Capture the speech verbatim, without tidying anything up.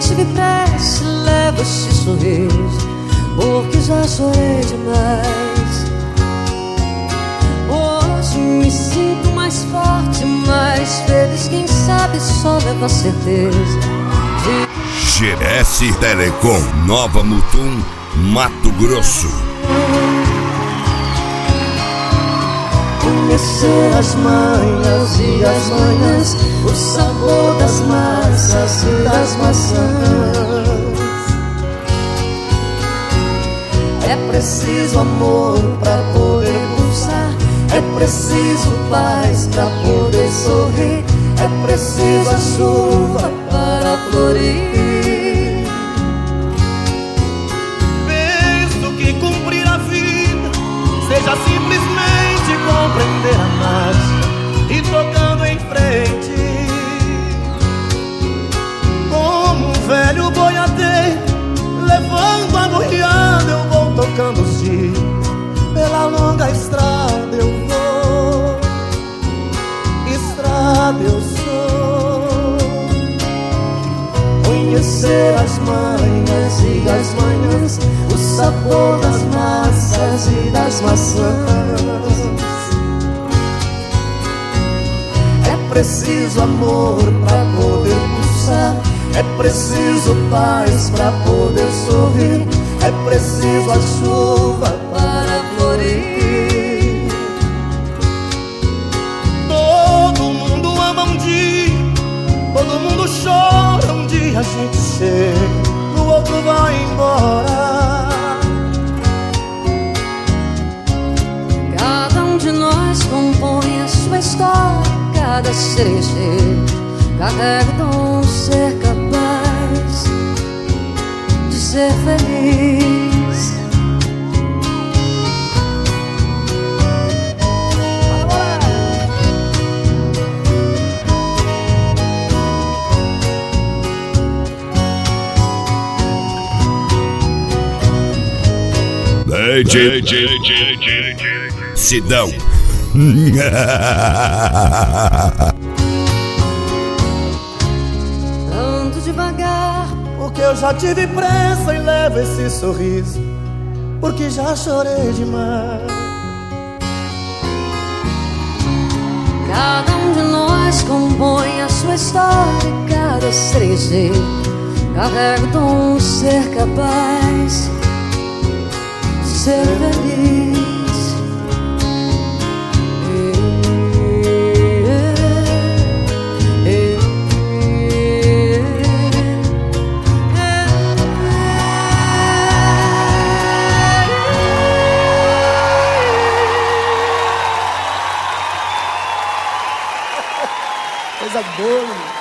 tive pressa, levo esse sorriso, porque já chorei demais. Hoje me sinto mais forte, mais feliz. Quem sabe só leva a certeza de... G S Telecom, Nova Mutum, Mato Grosso. Conhecer as manhas e as manhãs, o sabor das massas e das maçãs. É preciso amor pra poder pulsar, é preciso paz pra poder sorrir, é preciso a chuva para florir. Penso que cumprir a vida seja simplesmente compreender a marcha e tocando em frente. Como um velho boiadeiro levando a boiada, eu vou tocando os dias. Pela longa estrada eu vou, estrada eu sou. Conhecer as manhas e as manhãs, o sabor das massas e das maçãs. É preciso amor pra poder pulsar, é preciso paz pra poder sorrir, é preciso a chuva para florir. Todo mundo ama um dia, todo mundo chora um dia. A gente chega, no outro vai embora. Cada um de nós compõe a sua história, cada cerejeiro carrega o dom de ser capaz de ser feliz. D J, D J, Sidão. Ando devagar, porque eu já tive pressa e levo esse sorriso, porque já chorei demais. cada um de nós compõe a sua história, cada cerejeiro carrega o dom de ser capaz de ser feliz. Coisa boa.